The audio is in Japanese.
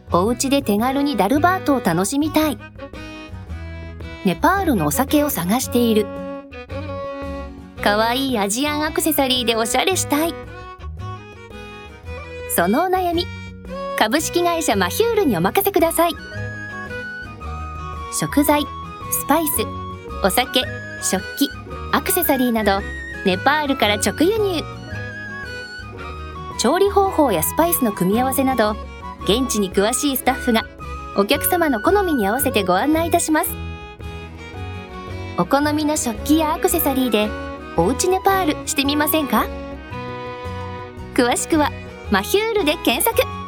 お家で手軽にダルバートを楽しみたい。ネパールのお酒を探している。かわいいアジアンアクセサリーでおしゃれしたい。そのお悩み、株式会社マヒュールにお任せください。食材、スパイス、お酒、食器、アクセサリーなどネパールから直輸入。調理方法やスパイスの組み合わせなど現地に詳しいスタッフがお客様の好みに合わせてご案内いたします。お好みの食器やアクセサリーでおうちネパールしてみませんか？詳しくはマヒュールで検索。